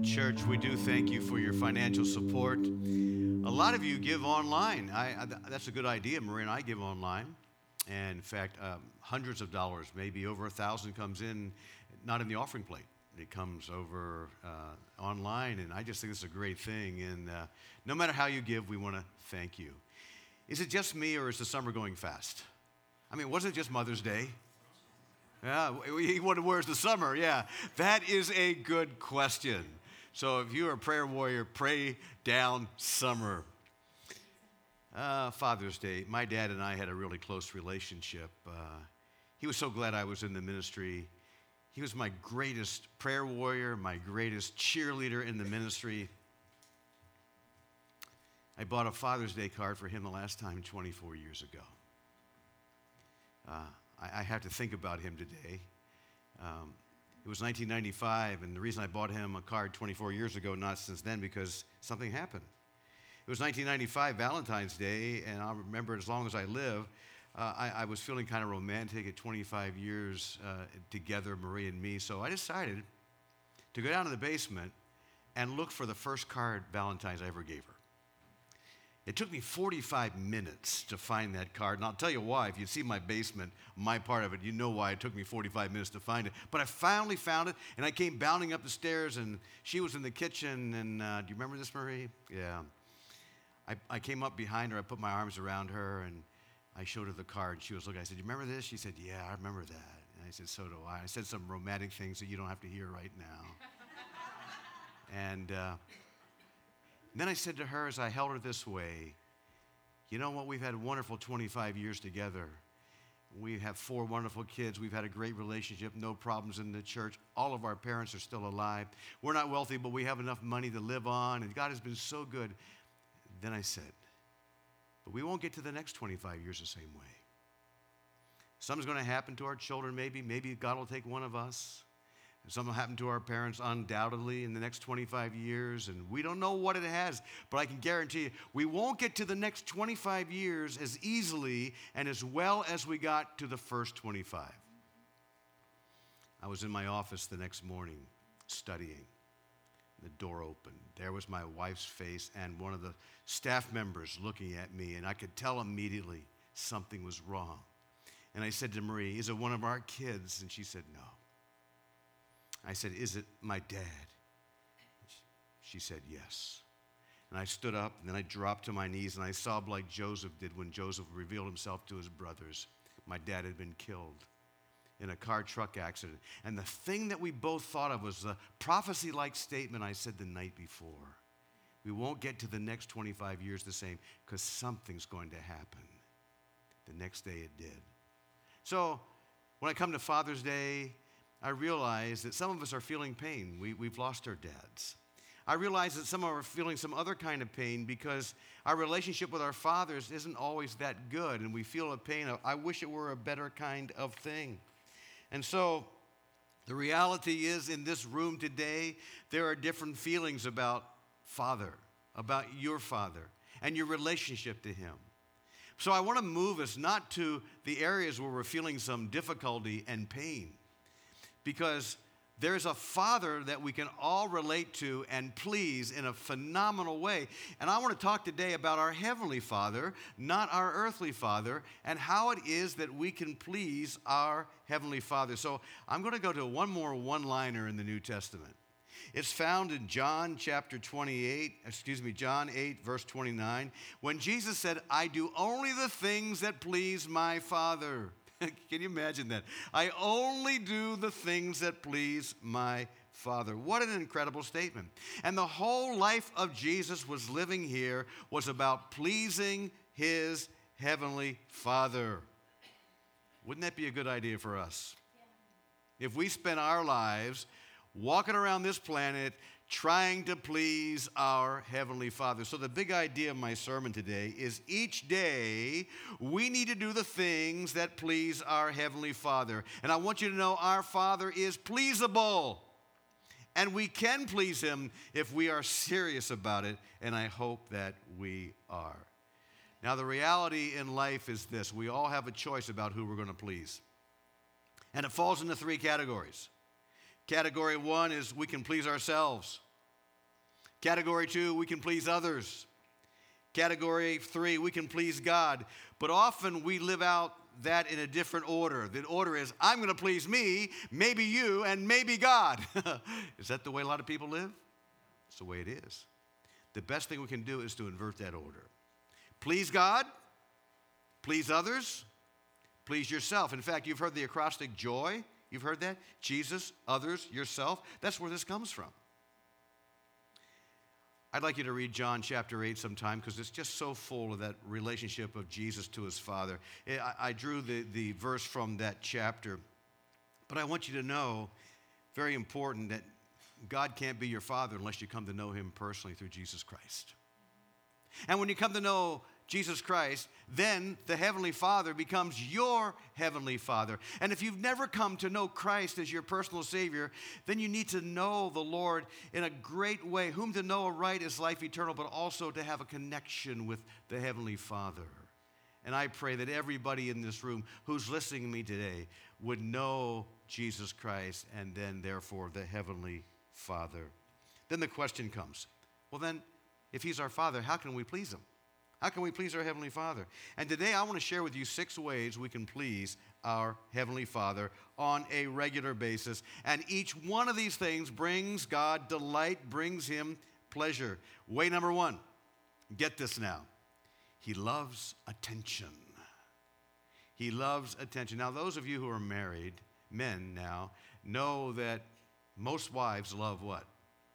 Church, we do thank you for your financial support. A lot of you give online. That's a good idea. Maria and I give online. And in fact, hundreds of dollars, maybe over 1,000 comes in, not in the offering plate. It comes over online, and I just think it's a great thing. And no matter how you give, we want to thank you. Is it just me, or is the summer going fast? I mean, wasn't it just Mother's Day? Yeah, he wondered, where's the summer? Yeah, that is a good question. So if you're a prayer warrior, pray down summer. Father's Day, my dad and I had a really close relationship. He was so glad I was in the ministry. He was my greatest prayer warrior, my greatest cheerleader in the ministry. I bought a Father's Day card for him the last time 24 years ago. I have to think about him today. It was 1995, and the reason I bought him a card 24 years ago, not since then, because something happened. It was 1995, Valentine's Day, and I'll remember it as long as I live. I was feeling kind of romantic at 25 years together, Marie and me, so I decided to go down to the basement and look for the first card Valentine's I ever gave her. It took me 45 minutes to find that card, and I'll tell you why. If you see my basement, my part of it, you know why it took me 45 minutes to find it. But I finally found it, and I came bounding up the stairs, and she was in the kitchen, and do you remember this, Marie? Yeah. I came up behind her, I put my arms around her, and I showed her the card. She was looking, I said, you remember this? She said, yeah, I remember that. And I said, so do I. I said some romantic things that you don't have to hear right now. And then I said to her as I held her this way, you know what, we've had a wonderful 25 years together. We have 4 wonderful kids. We've had a great relationship, no problems in the church. All of our parents are still alive. We're not wealthy, but we have enough money to live on, and God has been so good. Then I said, but we won't get to the next 25 years the same way. Something's going to happen to our children, maybe. Maybe God will take one of us. Something will happen to our parents undoubtedly in the next 25 years, and we don't know what it has, but I can guarantee you we won't get to the next 25 years as easily and as well as we got to the first 25. I was in my office the next morning studying. The door opened. There was my wife's face and one of the staff members looking at me, and I could tell immediately something was wrong. And I said to Marie, is it one of our kids? And she said, no. I said, is it my dad? She said, yes. And I stood up, and then I dropped to my knees, and I sobbed like Joseph did when Joseph revealed himself to his brothers. My dad had been killed in a car truck accident. And the thing that we both thought of was the prophecy-like statement I said the night before. We won't get to the next 25 years the same because something's going to happen. The next day it did. So when I come to Father's Day, I realize that some of us are feeling pain. We've lost our dads. I realize that some of us are feeling some other kind of pain because our relationship with our fathers isn't always that good, and we feel a pain of, I wish it were a better kind of thing. And so the reality is in this room today, there are different feelings about Father, about your Father, and your relationship to Him. So I want to move us not to the areas where we're feeling some difficulty and pain, because there's a Father that we can all relate to and please in a phenomenal way. And I want to talk today about our Heavenly Father, not our earthly Father, and how it is that we can please our Heavenly Father. So I'm going to go to one more one-liner in the New Testament. It's found in John 8, verse 29, when Jesus said, I do only the things that please my Father. Can you imagine that? I only do the things that please my Father. What an incredible statement. And the whole life of Jesus was living here was about pleasing His Heavenly Father. Wouldn't that be a good idea for us? Yeah. If we spent our lives walking around this planet trying to please our Heavenly Father. So the big idea of my sermon today is each day we need to do the things that please our Heavenly Father. And I want you to know our Father is pleasable. And we can please Him if we are serious about it, and I hope that we are. Now the reality in life is this. We all have a choice about who we're going to please. And it falls into 3 categories. Category 1 is we can please ourselves. Category 2, we can please others. Category 3, we can please God. But often we live out that in a different order. The order is, I'm going to please me, maybe you, and maybe God. Is that the way a lot of people live? It's the way it is. The best thing we can do is to invert that order. Please God, please others, please yourself. In fact, you've heard the acrostic joy. You've heard that? Jesus, others, yourself. That's where this comes from. I'd like you to read John chapter 8 sometime because it's just so full of that relationship of Jesus to his Father. I drew the verse from that chapter, but I want you to know, very important, that God can't be your Father unless you come to know him personally through Jesus Christ. And when you come to know Jesus Christ, then the Heavenly Father becomes your Heavenly Father. And if you've never come to know Christ as your personal Savior, then you need to know the Lord in a great way. Whom to know aright is life eternal, but also to have a connection with the Heavenly Father. And I pray that everybody in this room who's listening to me today would know Jesus Christ and then, therefore, the Heavenly Father. Then the question comes, well then, if he's our Father, how can we please him? How can we please our Heavenly Father? And today I want to share with you 6 ways we can please our Heavenly Father on a regular basis. And each one of these things brings God delight, brings him pleasure. Way number 1, get this now. He loves attention. He loves attention. Now, those of you who are married, men now, know that most wives love what?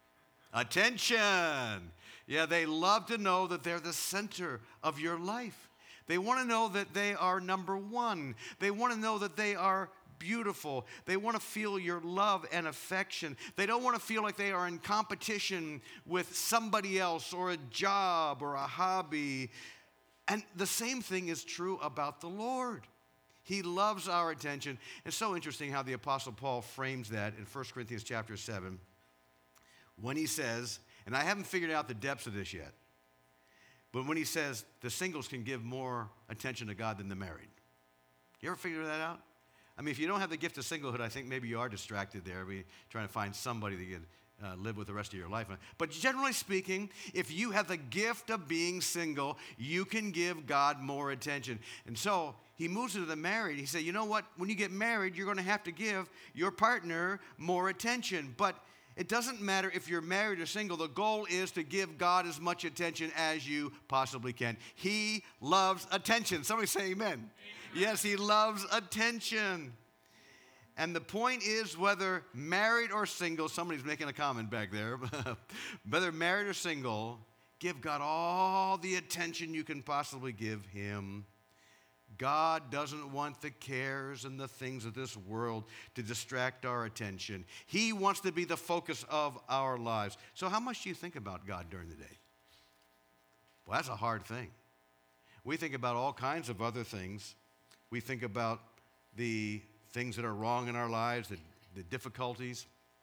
Attention. Yeah, they love to know that they're the center of your life. They want to know that they are number one. They want to know that they are beautiful. They want to feel your love and affection. They don't want to feel like they are in competition with somebody else or a job or a hobby. And the same thing is true about the Lord. He loves our attention. It's so interesting how the Apostle Paul frames that in 1 Corinthians chapter 7 when he says, and I haven't figured out the depths of this yet, but when he says the singles can give more attention to God than the married. You ever figure that out? I mean, if you don't have the gift of singlehood, I think maybe you are distracted there, trying to find somebody that you can live with the rest of your life. But generally speaking, if you have the gift of being single, you can give God more attention. And so he moves to the married. He said, you know what? When you get married, you're going to have to give your partner more attention. But it doesn't matter if you're married or single. The goal is to give God as much attention as you possibly can. He loves attention. Somebody say amen. Amen. Yes, he loves attention. And the point is, whether married or single, somebody's making a comment back there, whether married or single, give God all the attention you can possibly give him. God doesn't want the cares and the things of this world to distract our attention. He wants to be the focus of our lives. So how much do you think about God during the day? Well, that's a hard thing. We think about all kinds of other things. We think about the things that are wrong in our lives, the difficulties.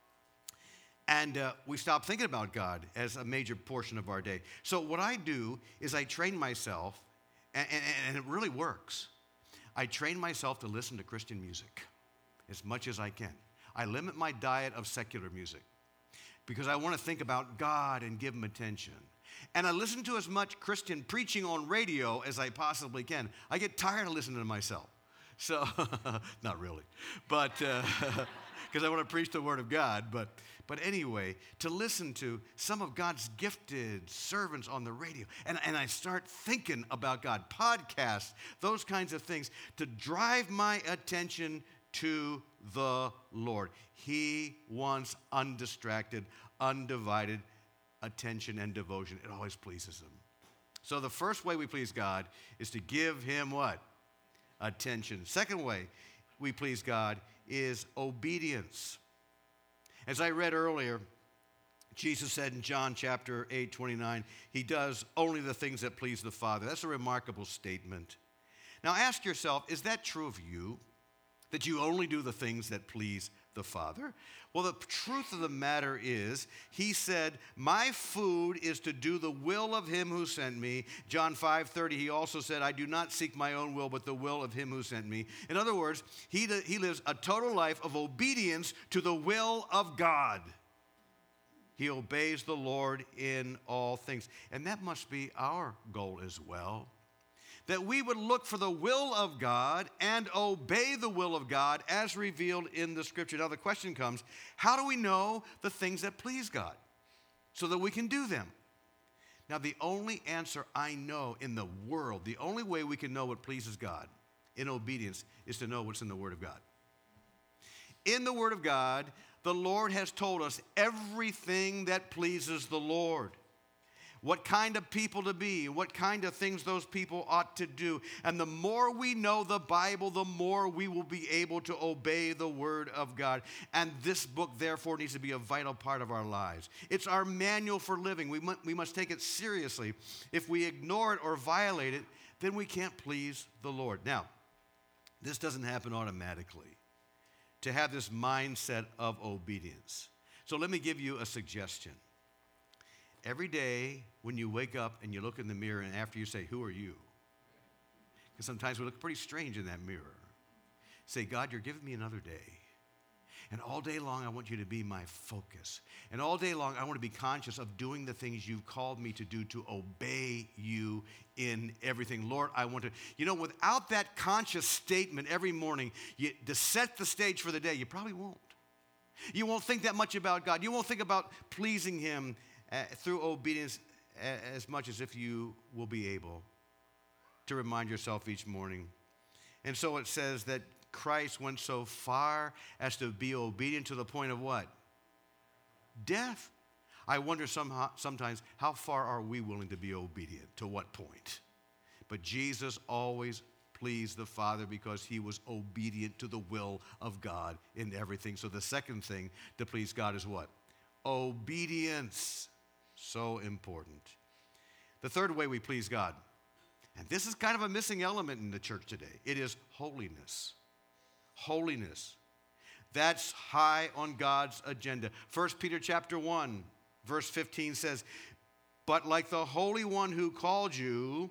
And we stop thinking about God as a major portion of our day. So what I do is I train myself, and it really works. I train myself to listen to Christian music as much as I can. I limit my diet of secular music because I want to think about God and give him attention. And I listen to as much Christian preaching on radio as I possibly can. I get tired of listening to myself. So, not really, but because I want to preach the Word of God. But anyway, to listen to some of God's gifted servants on the radio. And I start thinking about God, podcasts, those kinds of things, to drive my attention to the Lord. He wants undistracted, undivided attention and devotion. It always pleases him. So the first way we please God is to give him what? Attention. Second way we please God is obedience. As I read earlier, Jesus said in John chapter 8:29, he does only the things that please the Father. That's a remarkable statement. Now ask yourself, is that true of you? That you only do the things that please the Father? Well, the truth of the matter is, he said, my food is to do the will of him who sent me. John 5:30, he also said, I do not seek my own will, but the will of him who sent me. In other words, he lives a total life of obedience to the will of God. He obeys the Lord in all things. And that must be our goal as well. That we would look for the will of God and obey the will of God as revealed in the Scripture. Now the question comes, how do we know the things that please God so that we can do them? Now the only answer I know in the world, the only way we can know what pleases God in obedience is to know what's in the Word of God. In the Word of God, the Lord has told us everything that pleases the Lord. What kind of people to be, what kind of things those people ought to do. And the more we know the Bible, the more we will be able to obey the Word of God. And this book, therefore, needs to be a vital part of our lives. It's our manual for living. We must take it seriously. If we ignore it or violate it, then we can't please the Lord. Now, this doesn't happen automatically, to have this mindset of obedience. So let me give you a suggestion. Every day when you wake up and you look in the mirror and after you say, who are you? Because sometimes we look pretty strange in that mirror. Say, God, you're giving me another day. And all day long, I want you to be my focus. And all day long, I want to be conscious of doing the things you've called me to do to obey you in everything. Lord, I want to, without that conscious statement every morning, to set the stage for the day, you probably won't. You won't think that much about God. You won't think about pleasing Him through obedience as much as if you will be able to remind yourself each morning. And so it says that Christ went so far as to be obedient to the point of what? Death. I wonder sometimes how far are we willing to be obedient? To what point? But Jesus always pleased the Father because He was obedient to the will of God in everything. So the second thing to please God is what? Obedience. So important. The third way we please God, and this is kind of a missing element in the church today, it is holiness. Holiness. That's high on God's agenda. 1 Peter chapter 1, verse 15 says, but like the Holy One who called you,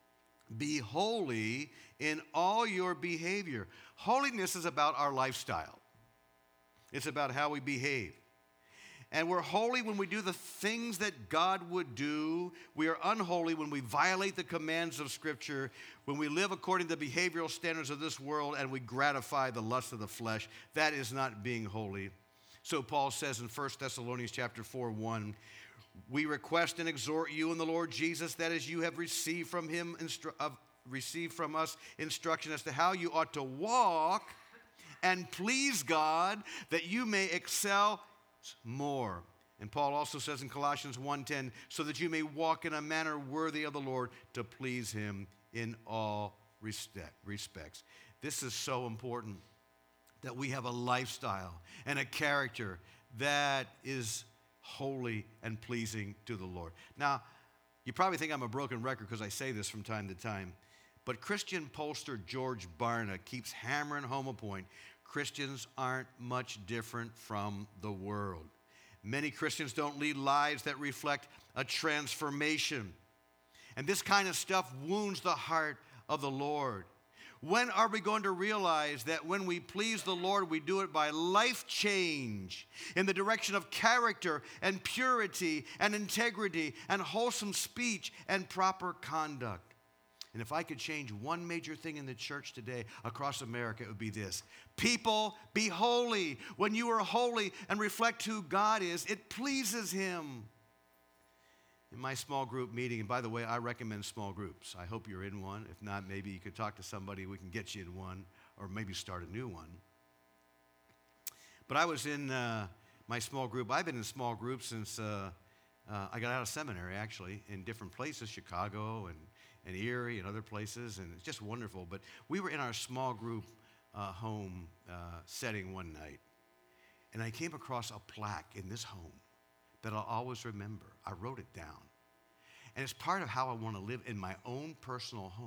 be holy in all your behavior. Holiness is about our lifestyle. It's about how we behave. And we're holy when we do the things that God would do. We are unholy when we violate the commands of Scripture, when we live according to the behavioral standards of this world and we gratify the lust of the flesh. That is not being holy. So Paul says in 1 Thessalonians chapter 4:1, we request and exhort you in the Lord Jesus that as you have received from him, received from us instruction as to how you ought to walk and please God, that you may excel more. And Paul also says in Colossians 1:10, so that you may walk in a manner worthy of the Lord to please Him in all respects. This is so important that we have a lifestyle and a character that is holy and pleasing to the Lord. Now, you probably think I'm a broken record because I say this from time to time, but Christian pollster George Barna keeps hammering home a point. Christians aren't much different from the world. Many Christians don't lead lives that reflect a transformation. And this kind of stuff wounds the heart of the Lord. When are we going to realize that when we please the Lord, we do it by life change in the direction of character and purity and integrity and wholesome speech and proper conduct? And if I could change one major thing in the church today across America, it would be this. People, be holy. When you are holy and reflect who God is, it pleases Him. In my small group meeting, and by the way, I recommend small groups. I hope you're in one. If not, maybe you could talk to somebody. We can get you in one or maybe start a new one. But I was in my small group. I've been in small groups since I got out of seminary, actually, in different places, Chicago and Erie and other places, and it's just wonderful. But we were in our small group home setting one night, and I came across a plaque in this home that I'll always remember. I wrote it down. And it's part of how I want to live in my own personal home.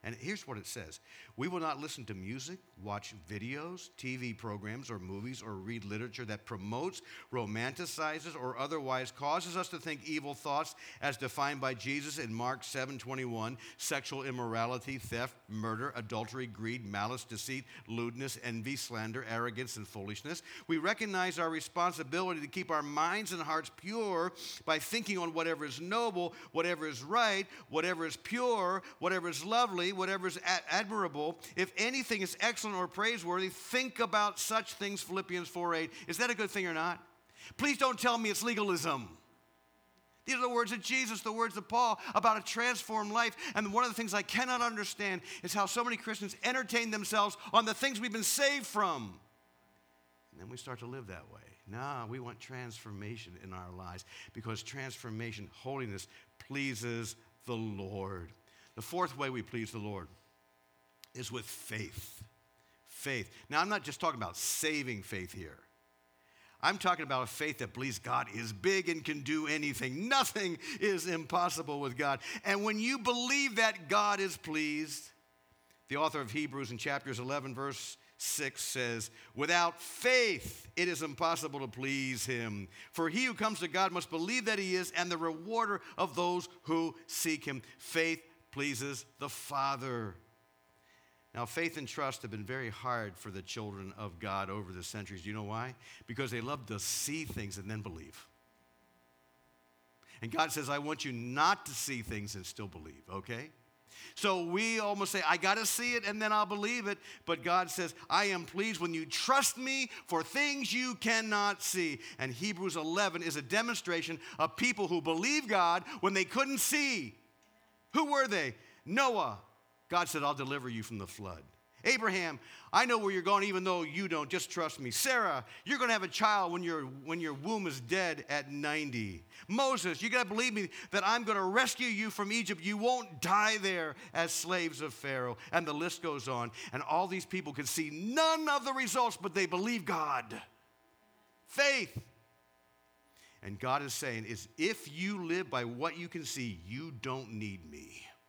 And here's what it says. We will not listen to music, watch videos, TV programs, or movies, or read literature that promotes, romanticizes, or otherwise causes us to think evil thoughts as defined by Jesus in Mark 7:21, sexual immorality, theft, murder, adultery, greed, malice, deceit, lewdness, envy, slander, arrogance, and foolishness. We recognize our responsibility to keep our minds and hearts pure by thinking on whatever is noble, whatever is right, whatever is pure, whatever is lovely, whatever is admirable. If anything is excellent or praiseworthy, think about such things, Philippians 4:8. Is that a good thing or not? Please don't tell me it's legalism. These are the words of Jesus, the words of Paul about a transformed life. And one of the things I cannot understand is how so many Christians entertain themselves on the things we've been saved from. And then we start to live that way. No, we want transformation in our lives because transformation, holiness, pleases the Lord. The fourth way we please the Lord is with faith. Faith. Now, I'm not just talking about saving faith here. I'm talking about a faith that believes God is big and can do anything. Nothing is impossible with God. And when you believe that God is pleased, the author of Hebrews in chapters 11, verse 6 says, without faith, it is impossible to please him. For he who comes to God must believe that he is, and the rewarder of those who seek him. Faith pleases the Father. Now, faith and trust have been very hard for the children of God over the centuries. Do you know why? Because they love to see things and then believe. And God says, I want you not to see things and still believe, okay? So we almost say, I got to see it and then I'll believe it. But God says, I am pleased when you trust me for things you cannot see. And Hebrews 11 is a demonstration of people who believe God when they couldn't see. Who were they? Noah. God said, I'll deliver you from the flood. Abraham, I know where you're going even though you don't. Just trust me. Sarah, you're going to have a child when your womb is dead at 90. Moses, you got to believe me that I'm going to rescue you from Egypt. You won't die there as slaves of Pharaoh. And the list goes on. And all these people could see none of the results, but they believe God. Faith. And God is saying, is if you live by what you can see, you don't need me.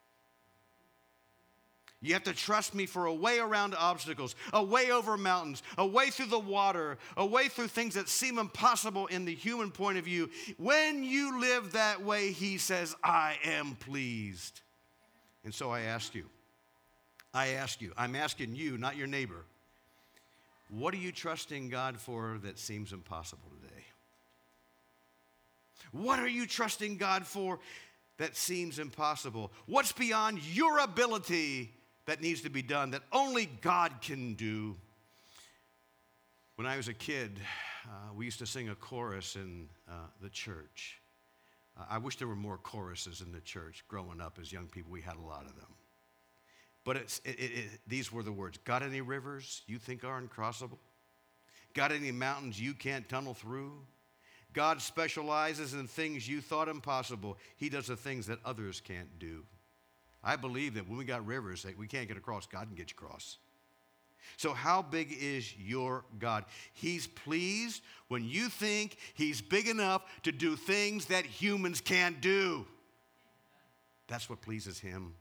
You have to trust me for a way around obstacles, a way over mountains, a way through the water, a way through things that seem impossible in the human point of view. When you live that way, he says, I am pleased. And so I'm asking you, not your neighbor, what are you trusting God for that seems impossible today? What are you trusting God for that seems impossible? What's beyond your ability that needs to be done, that only God can do? When I was a kid, we used to sing a chorus in the church. I wish there were more choruses in the church. Growing up as young people, we had a lot of them. But these were the words. Got any rivers you think are uncrossable? Got any mountains you can't tunnel through? God specializes in things you thought impossible. He does the things that others can't do. I believe that when we got rivers that we can't get across, God can get you across. So how big is your God? He's pleased when you think he's big enough to do things that humans can't do. That's what pleases him.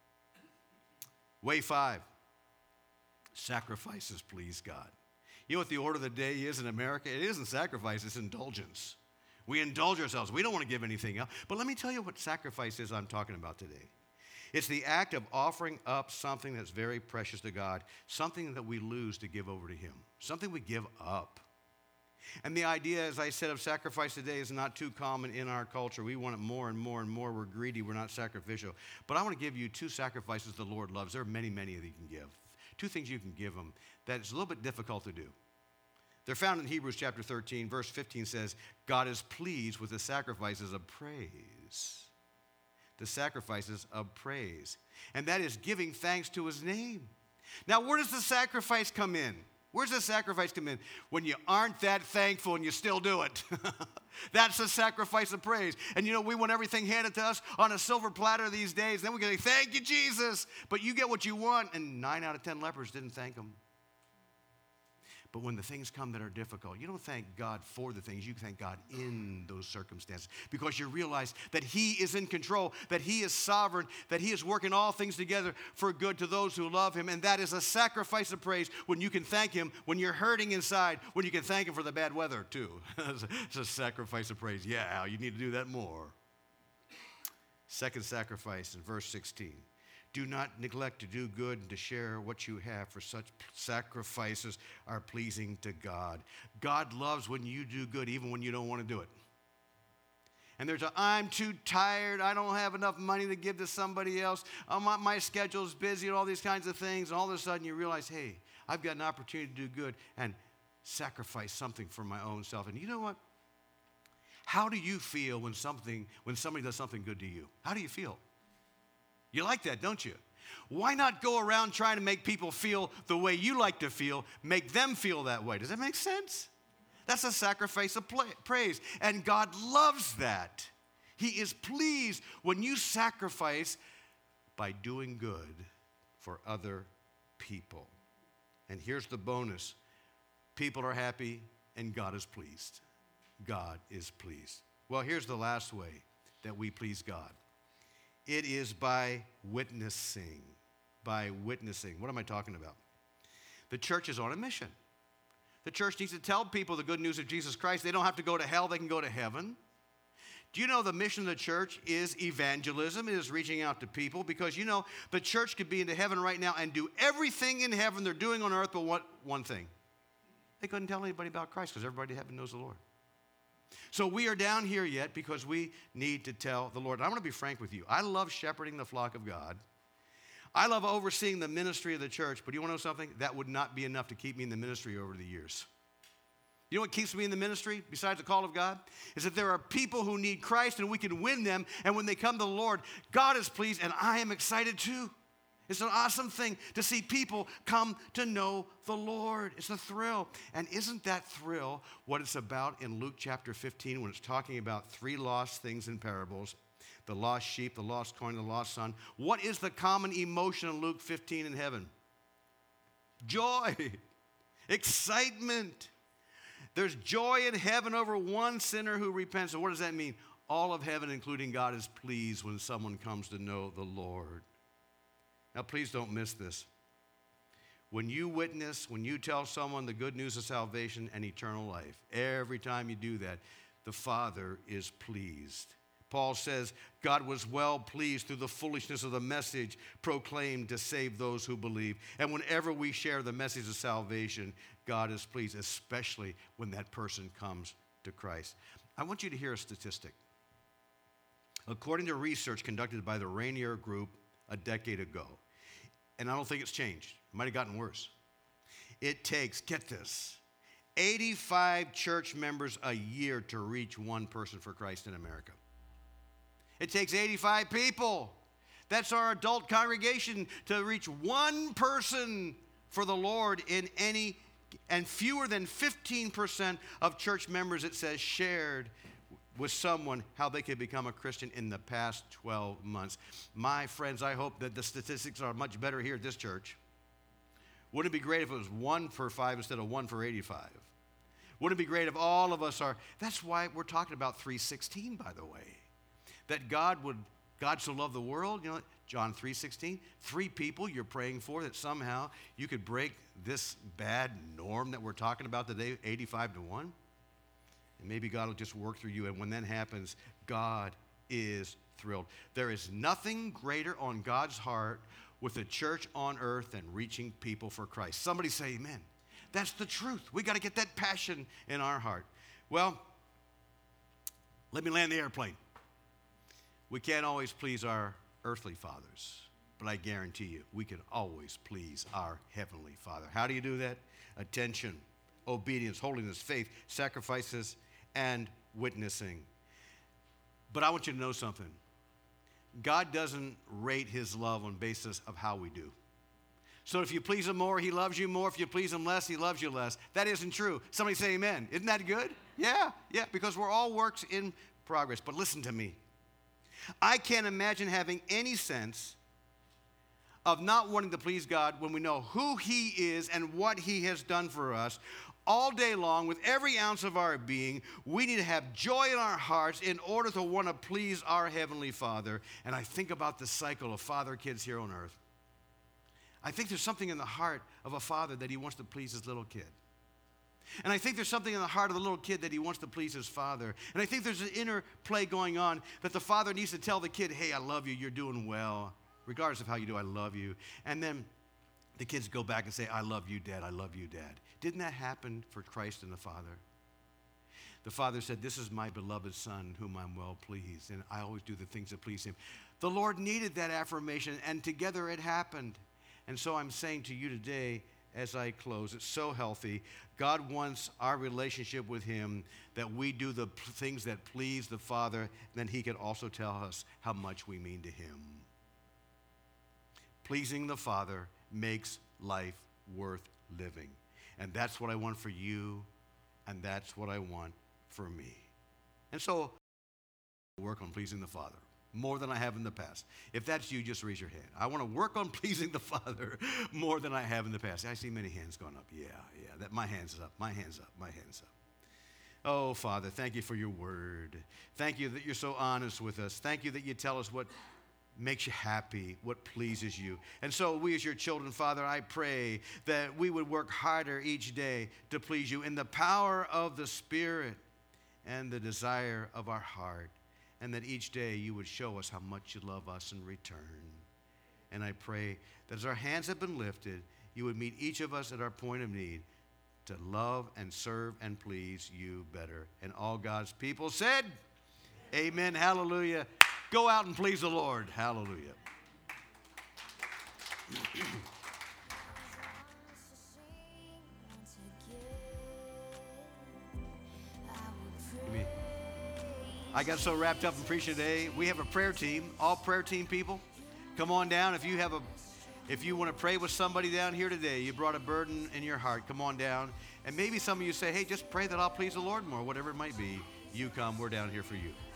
Way 5, sacrifices please God. You know what the order of the day is in America? It isn't sacrifice, it's indulgence. We indulge ourselves. We don't want to give anything up. But let me tell you what sacrifice is I'm talking about today. It's the act of offering up something that's very precious to God, something that we lose to give over to him, something we give up. And the idea, as I said, of sacrifice today is not too common in our culture. We want it more and more and more. We're greedy. We're not sacrificial. But I want to give you 2 sacrifices the Lord loves. There are many, many that you can give. 2 things you can give him that is a little bit difficult to do. They're found in Hebrews chapter 13, verse 15 says, God is pleased with the sacrifices of praise. The sacrifices of praise. And that is giving thanks to his name. Now, where does the sacrifice come in? Where's the sacrifice come in? When you aren't that thankful and you still do it. That's the sacrifice of praise. And you know, we want everything handed to us on a silver platter these days. Then we can say, thank you, Jesus. But you get what you want, and 9 out of 10 lepers didn't thank him. But when the things come that are difficult, you don't thank God for the things. You thank God in those circumstances because you realize that He is in control, that He is sovereign, that He is working all things together for good to those who love Him. And that is a sacrifice of praise when you can thank Him, when you're hurting inside, when you can thank Him for the bad weather too. It's a sacrifice of praise. Yeah, you need to do that more. Second sacrifice in verse 16. Do not neglect to do good and to share what you have, for such sacrifices are pleasing to God. God loves when you do good, even when you don't want to do it. And there's I'm too tired, I don't have enough money to give to somebody else, my schedule's busy and all these kinds of things. And all of a sudden you realize, hey, I've got an opportunity to do good and sacrifice something for my own self. And you know what? How do you feel when somebody does something good to you? How do you feel? You like that, don't you? Why not go around trying to make people feel the way you like to feel, make them feel that way? Does that make sense? That's a sacrifice of praise, and God loves that. He is pleased when you sacrifice by doing good for other people. And here's the bonus. People are happy, and God is pleased. God is pleased. Well, here's the last way that we please God. It is by witnessing. By witnessing. What am I talking about? The church is on a mission. The church needs to tell people the good news of Jesus Christ. They don't have to go to hell, they can go to heaven. Do you know the mission of the church is evangelism? It is reaching out to people because, you know, the church could be into heaven right now and do everything in heaven they're doing on earth, but one thing. They couldn't tell anybody about Christ because everybody in heaven knows the Lord. So we are down here yet because we need to tell the Lord. I'm going to be frank with you. I love shepherding the flock of God. I love overseeing the ministry of the church, but you want to know something? That would not be enough to keep me in the ministry over the years. You know what keeps me in the ministry besides the call of God? Is that there are people who need Christ and we can win them, and when they come to the Lord, God is pleased and I am excited too. It's an awesome thing to see people come to know the Lord. It's a thrill. And isn't that thrill what it's about in Luke chapter 15 when it's talking about three lost things in parables? The lost sheep, the lost coin, the lost son. What is the common emotion in Luke 15 in heaven? Joy, excitement. There's joy in heaven over one sinner who repents. And what does that mean? All of heaven, including God, is pleased when someone comes to know the Lord. Now, please don't miss this. When you witness, when you tell someone the good news of salvation and eternal life, every time you do that, the Father is pleased. Paul says, God was well pleased through the foolishness of the message proclaimed to save those who believe. And whenever we share the message of salvation, God is pleased, especially when that person comes to Christ. I want you to hear a statistic. According to research conducted by the Rainier Group a decade ago, and I don't think it's changed. It might have gotten worse. It takes, get this, 85 church members a year to reach one person for Christ in America. It takes 85 people. That's our adult congregation to reach one person for the Lord in any, and fewer than 15% of church members, it says, shared with someone how they could become a Christian in the past 12 months. My friends, I hope that the statistics are much better here at this church. Wouldn't it be great if it was 1 for 5 instead of 1 for 85? Wouldn't it be great if all of us are? That's why we're talking about 3:16, by the way. That God so loved the world, you know, John 3:16, 3 people you're praying for that somehow you could break this bad norm that we're talking about today, 85 to 1. And maybe God will just work through you. And when that happens, God is thrilled. There is nothing greater on God's heart with a church on earth than reaching people for Christ. Somebody say amen. That's the truth. We got to get that passion in our heart. Well, let me land the airplane. We can't always please our earthly fathers, but I guarantee you we can always please our heavenly Father. How do you do that? Attention, obedience, holiness, faith, sacrifices, and witnessing. But I want you to know something. God doesn't rate his love on basis of how we do. So if you please him more, he loves you more. If you please him less, he loves you less. That isn't true. Somebody say amen. Isn't that good? Yeah, because we're all works in progress. But listen to me. I can't imagine having any sense of not wanting to please God when we know who he is and what he has done for us, all day long, with every ounce of our being, we need to have joy in our hearts in order to want to please our Heavenly Father. And I think about the cycle of father kids here on earth. I think there's something in the heart of a father that he wants to please his little kid. And I think there's something in the heart of the little kid that he wants to please his father. And I think there's an inner play going on that the father needs to tell the kid, hey, I love you, you're doing well. Regardless of how you do, I love you. And then the kids go back and say, I love you, Dad, I love you, Dad. Didn't that happen for Christ and the Father? The Father said, this is my beloved Son, whom I'm well pleased, and I always do the things that please him. The Lord needed that affirmation, and together it happened. And so I'm saying to you today, as I close, it's so healthy. God wants our relationship with him, that we do the things that please the Father, and then he can also tell us how much we mean to him. Pleasing the Father makes life worth living. And that's what I want for you, and that's what I want for me. And so, work on pleasing the Father more than I have in the past. If that's you, just raise your hand. I want to work on pleasing the Father more than I have in the past. I see many hands going up. Yeah. My hand's up, my hand's up, my hand's up. Oh, Father, thank you for your word. Thank you that you're so honest with us. Thank you that you tell us what makes you happy, what pleases you. And so we as your children, Father, I pray that we would work harder each day to please you in the power of the Spirit and the desire of our heart, and that each day you would show us how much you love us in return. And I pray that as our hands have been lifted, you would meet each of us at our point of need to love and serve and please you better. And all God's people said, amen, hallelujah. Go out and please the Lord. Hallelujah. I got so wrapped up in preaching today. We have a prayer team, all prayer team people. Come on down. If you want to pray with somebody down here today, you brought a burden in your heart, come on down. And maybe some of you say, hey, just pray that I'll please the Lord more, whatever it might be. You come, we're down here for you.